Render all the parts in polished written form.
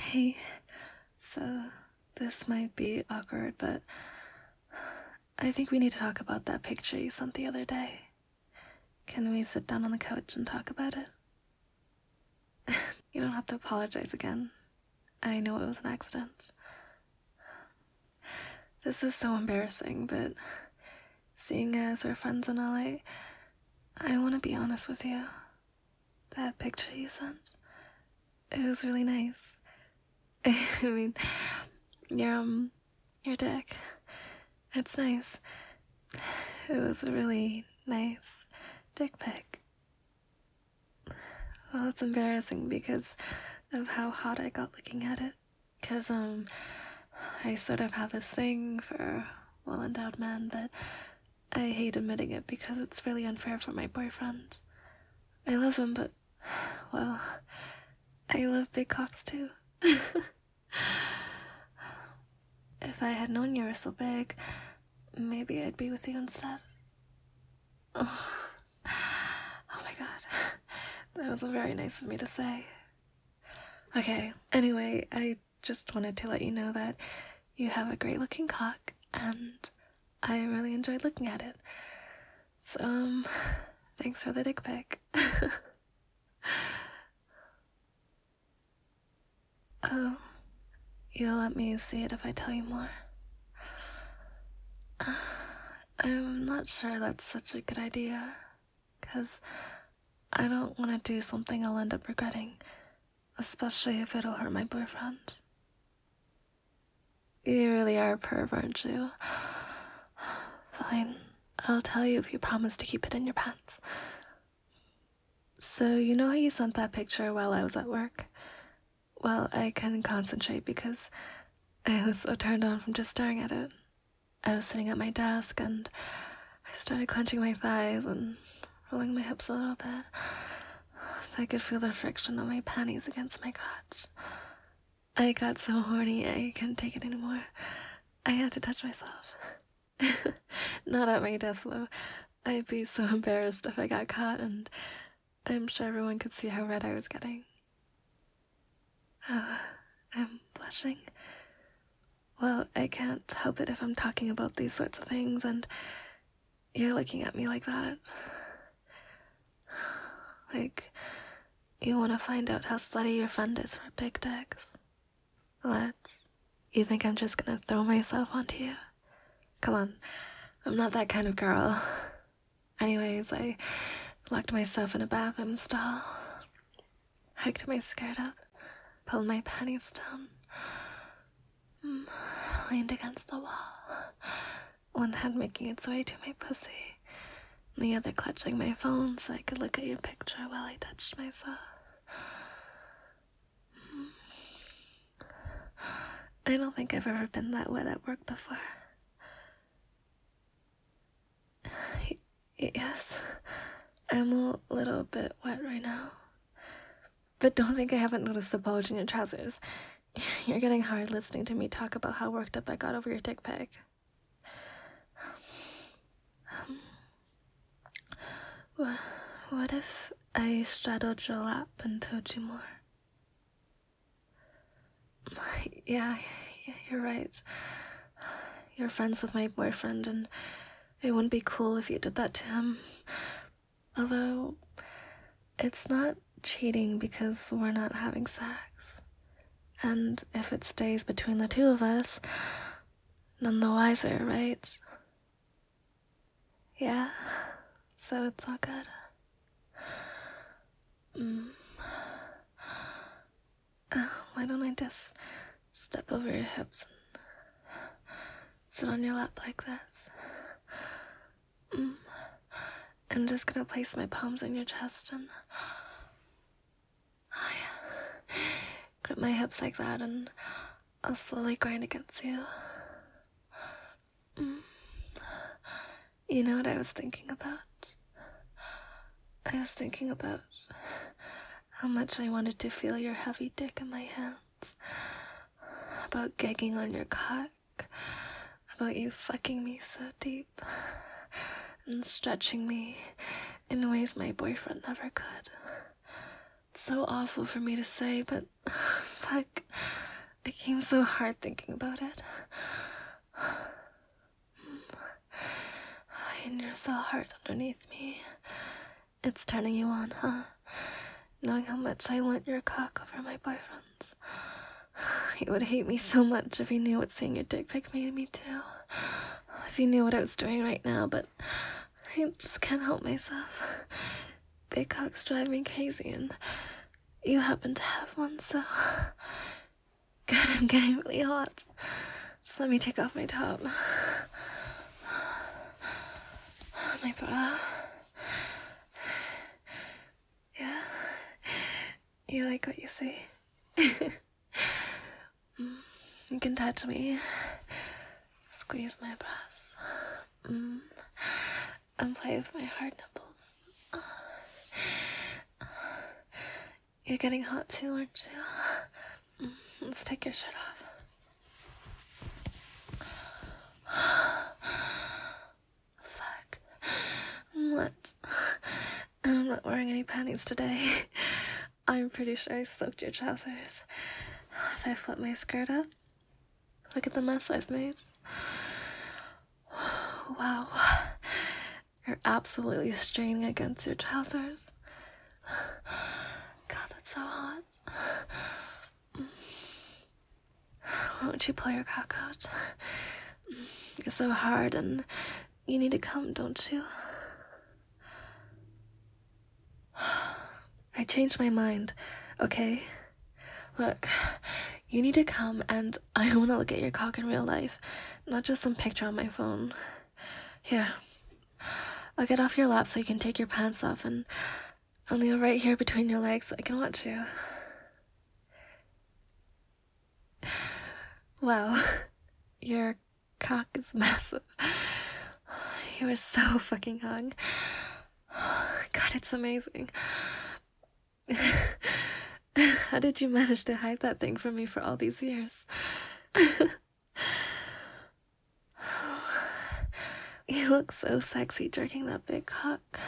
Hey, so this might be awkward, but I think we need to talk about that picture you sent the other day. Can we sit down on the couch and talk about it? You don't have to apologize again. I know it was an accident. This is so embarrassing, but seeing as we're friends in LA, I want to be honest with you. That picture you sent, it was really nice. I mean, your dick, it's nice. It was a really nice dick pic. Well, it's embarrassing because of how hot I got looking at it. Cause, I sort of have this thing for well-endowed men, but I hate admitting it because it's really unfair for my boyfriend. I love him, but, well, I love big cocks too. If I had known you were so big, maybe I'd be with you instead. Oh, oh my god. That was very nice of me to say. Okay, anyway, I just wanted to let you know that you have a great looking cock, and I really enjoyed looking at it. So, thanks for the dick pic. Oh, you'll let me see it if I tell you more? I'm not sure that's such a good idea, 'cause I don't want to do something I'll end up regretting, especially if it'll hurt my boyfriend. You really are a perv, aren't you? Fine, I'll tell you if you promise to keep it in your pants. So, you know how you sent that picture while I was at work? Well, I couldn't concentrate because I was so turned on from just staring at it. I was sitting at my desk and I started clenching my thighs and rolling my hips a little bit so I could feel the friction of my panties against my crotch. I got so horny I couldn't take it anymore. I had to touch myself. Not at my desk though. I'd be so embarrassed if I got caught, and I'm sure everyone could see how red I was getting. Oh, I'm blushing. Well, I can't help it if I'm talking about these sorts of things and you're looking at me like that. Like, you want to find out how slutty your friend is for big dicks. What? You think I'm just gonna throw myself onto you? Come on, I'm not that kind of girl. Anyways, I locked myself in a bathroom stall, hiked my skirt up, pulled my panties down, leaned against the wall, one hand making its way to my pussy, the other clutching my phone so I could look at your picture while I touched myself. I don't think I've ever been that wet at work before. Yes, I'm a little bit wet right now. But don't think I haven't noticed the bulge in your trousers. You're getting hard listening to me talk about how worked up I got over your dick pic. What if I straddled your lap and told you more? Yeah, you're right. You're friends with my boyfriend, and it wouldn't be cool if you did that to him. Although, it's not cheating because we're not having sex. And if it stays between the two of us, none the wiser, right? Yeah, so it's all good. Why don't I just step over your hips and sit on your lap like this? I'm just gonna place my palms on your chest and grip my hips like that, and I'll slowly grind against you. You know what I was thinking about? I was thinking about how much I wanted to feel your heavy dick in my hands, about gagging on your cock, about you fucking me so deep and stretching me in ways my boyfriend never could. It's so awful for me to say, but fuck, I came so hard thinking about it. And you're so hard underneath me. It's turning you on, huh? Knowing how much I want your cock over my boyfriend's. He would hate me so much if he knew what seeing your dick pic made me do. If he knew what I was doing right now, but I just can't help myself. Big cocks drive me crazy, and you happen to have one, so... God, I'm getting really hot. Just let me take off my top. My bra. Yeah? You like what you see? You can touch me. Squeeze my breasts. And play with my hard nipples. You're getting hot too, aren't you? Let's take your shirt off. Fuck. What? I'm not wearing any panties today. I'm pretty sure I soaked your trousers. If I flip my skirt up, look at the mess I've made. Wow. You're absolutely straining against your trousers. God, that's so hot. Why don't you pull your cock out? You're so hard and you need to come, don't you? I changed my mind, okay? Look, you need to come and I want to look at your cock in real life, not just some picture on my phone. Here, I'll get off your lap so you can take your pants off and I'll kneel right here between your legs so I can watch you. Wow, your cock is massive. You are so fucking hung. God, it's amazing. How did you manage to hide that thing from me for all these years? You look so sexy jerking that big cock.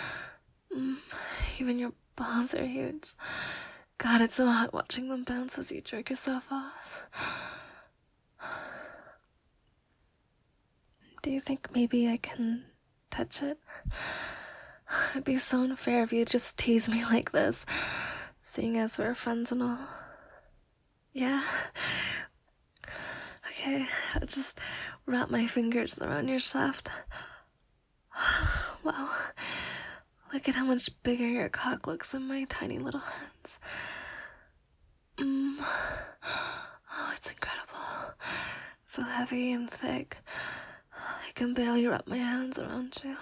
Even your balls are huge. God, it's so hot watching them bounce as you jerk yourself off. Do you think maybe I can touch it? It'd be so unfair if you just tease me like this, seeing as we're friends and all. Yeah? Okay, I'll just wrap my fingers around your shaft. Wow. Look at how much bigger your cock looks in my tiny little hands. Oh, it's incredible. So heavy and thick. I can barely wrap my hands around you.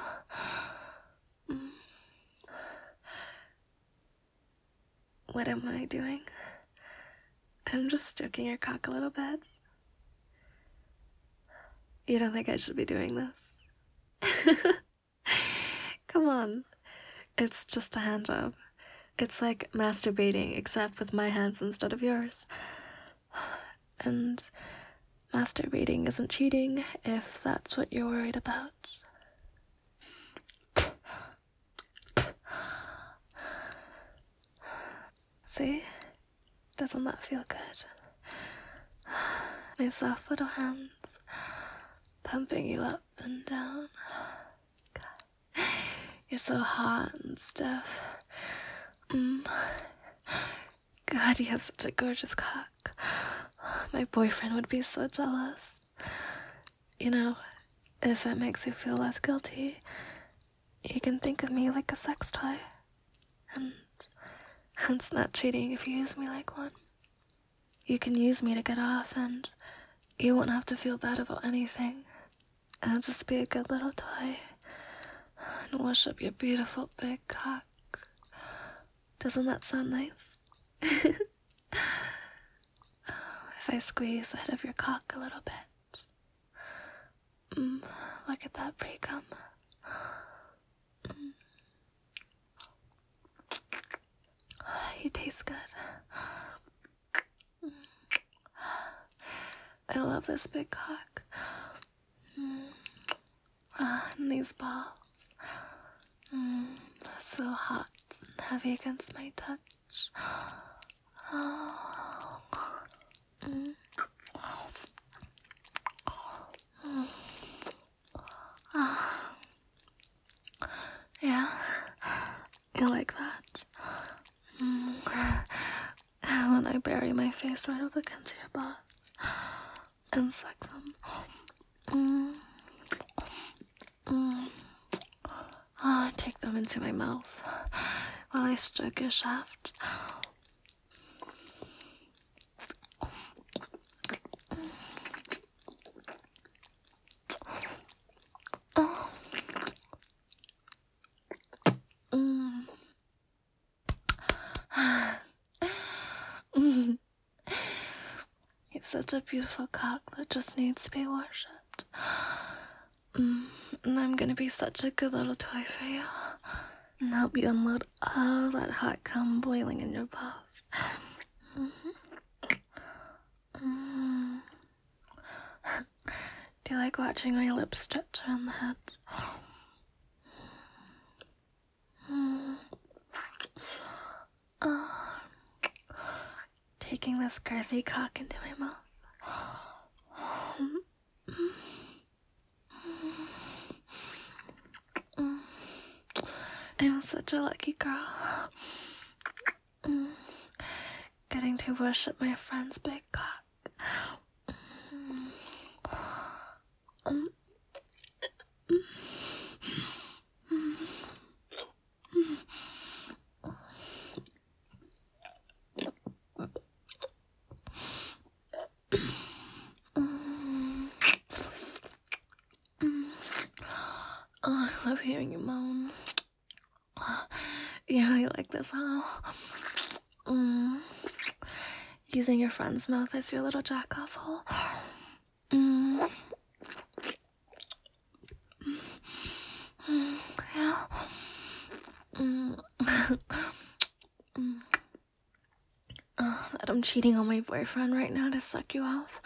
What am I doing? I'm just stroking your cock a little bit. You don't think I should be doing this? Come on. It's just a hand job. It's like masturbating, except with my hands instead of yours. And masturbating isn't cheating, if that's what you're worried about. See? Doesn't that feel good? My soft little hands pumping you up and down. God. You're so hot and stiff. God, you have such a gorgeous cock. My boyfriend would be so jealous. You know, if it makes you feel less guilty, you can think of me like a sex toy. And it's not cheating if you use me like one. You can use me to get off and you won't have to feel bad about anything. I'll just be a good little toy and wash up your beautiful big cock. Doesn't that sound nice? If I squeeze the head of your cock a little bit. Look at that pre-cum. You taste good. I love this big cock. And these balls. So hot and heavy against my touch. much. Mm. Yeah, you like that? When I bury my face right up against your balls and suck them. I take them into my mouth while I stroke your shaft. You've such a beautiful cock that just needs to be worshipped. And I'm gonna be such a good little toy for you and help you unload all that hot cum boiling in your balls. Do you like watching my lips stretch around the head? Taking this girthy cock into my mouth. I'm such a lucky girl. Getting to worship my friend's big cock. Oh, I love hearing you moan. You really like this, huh? Using your friend's mouth as your little jack-off hole. Yeah. That I'm cheating on my boyfriend right now to suck you off.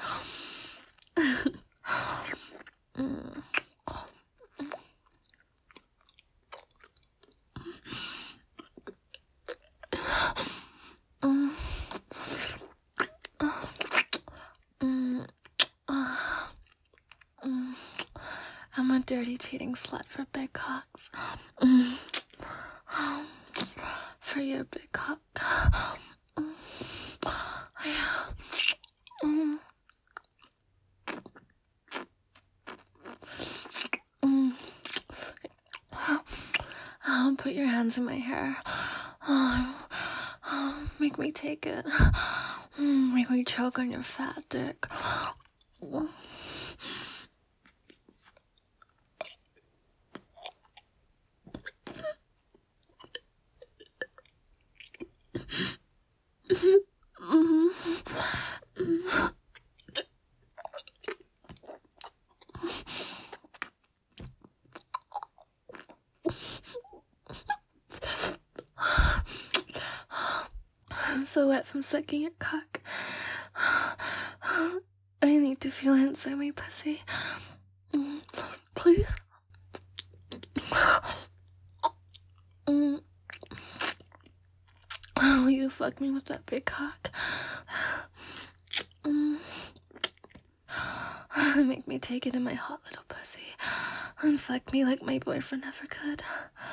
I'm a dirty cheating slut for big cocks. For your big cock. Yeah. Put your hands in my hair. Make me take it. Make me choke on your fat dick. I'm so wet from sucking your cock. I need to feel it inside my pussy. Please. Will you fuck me with that big cock? Make me take it in my hot little pussy and fuck me like my boyfriend never could.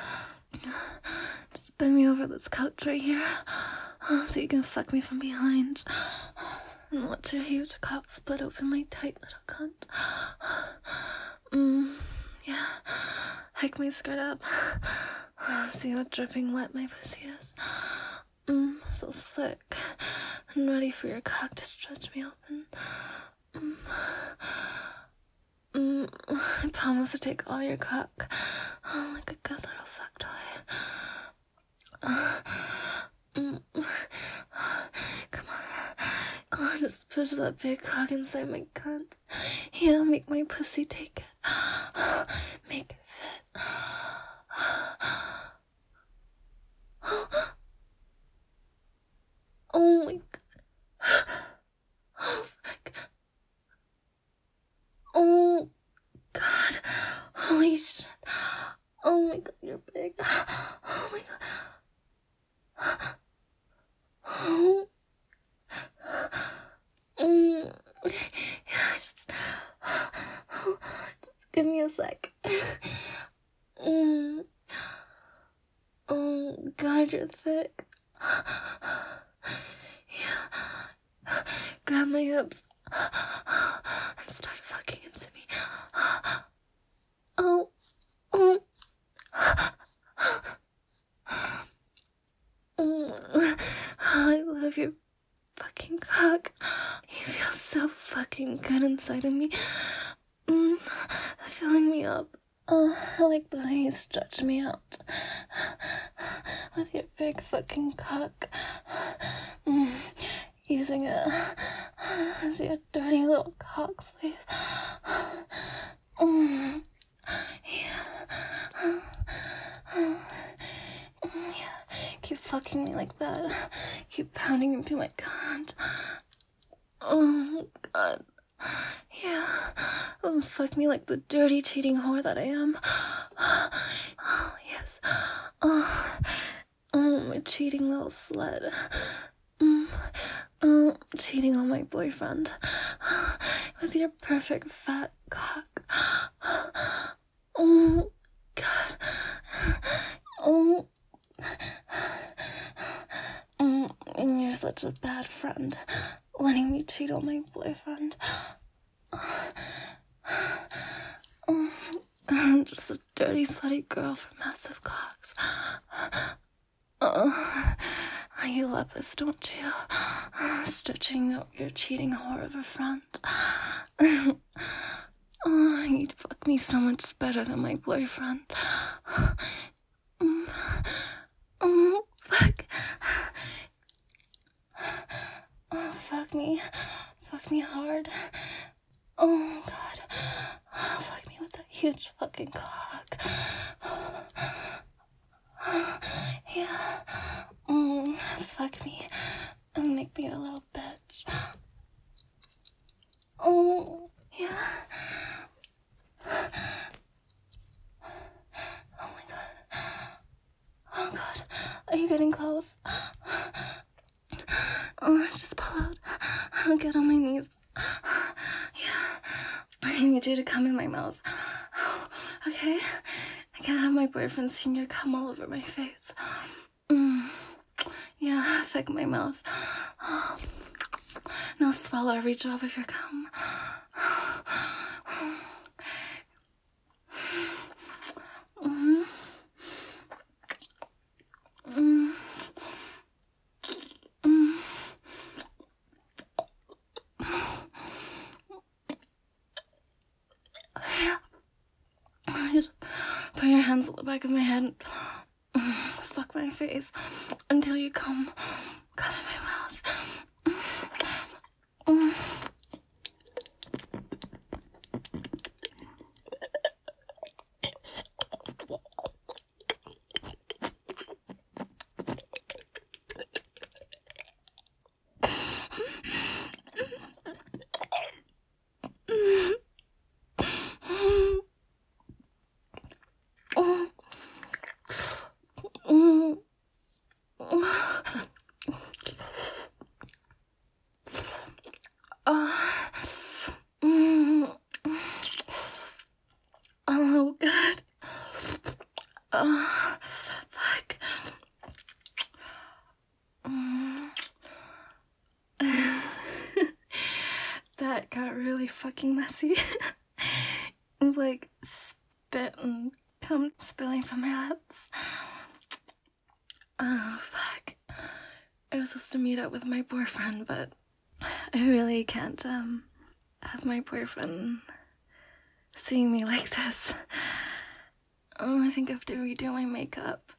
Just bend me over this couch right here so you can fuck me from behind and watch your huge cock split open my tight little cunt. Yeah. Hike my skirt up. See how dripping wet my pussy is. So sick and ready for your cock to stretch me open. I promise to take all your cock like a good little fuck toy. Come on. Just push that big cock inside my cunt. Yeah, make my pussy take it. Make it fit. Oh my god. Oh fuck. Oh god. Holy shit. Oh my god, you're big. Oh my god. sec. Oh, God, you're thick. Yeah. Grab my hips and start fucking into me. Oh. I love your fucking cock. You feel so fucking good inside of me. Filling me up. I like the way you stretch me out with your big fucking cock. Using it as your dirty little cock sleeve. Keep fucking me like that. Keep pounding into my cunt. Oh, God. Yeah. Fuck me like the dirty, cheating whore that I am. Oh, yes. Oh, my cheating little slut. Cheating on my boyfriend. With your perfect fat cock. Oh, God. Oh. And you're such a bad friend, letting me cheat on my boyfriend. I'm just a dirty, slutty girl for massive cocks. You love this, don't you? Stretching out your cheating whore of a friend. You'd fuck me so much better than my boyfriend. Fuck. Fuck me hard. Oh, God. Fuck me with that huge fucking cock. Yeah. Fuck me and make me a little bitch. Oh, yeah. Oh, my God. Oh, God. Are you getting close? Just pull out. I'll get on my knees. Yeah. I need you to come in my mouth. Okay? I can't have my boyfriend seeing your cum all over my face. Yeah, fuck my mouth. Now swallow every drop of your cum. Just put your hands on the back of my head. Fuck my face until you come in my mouth. Oh, God. Fuck. That got really fucking messy. Like spit and cum spilling from my lips. Oh, fuck. I was supposed to meet up with my boyfriend, but I really can't, have my boyfriend seeing me like this. I think I have to redo my makeup.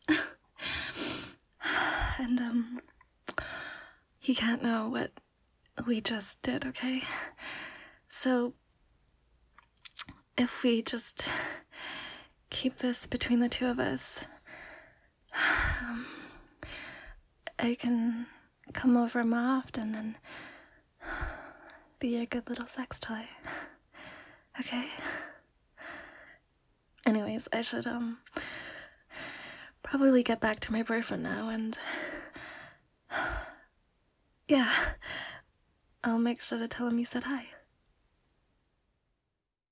And, he can't know what we just did, okay? So, if we just keep this between the two of us, I can come over more often and be your good little sex toy. Okay? Anyways, I should, probably get back to my boyfriend now and, yeah, I'll make sure to tell him you said hi.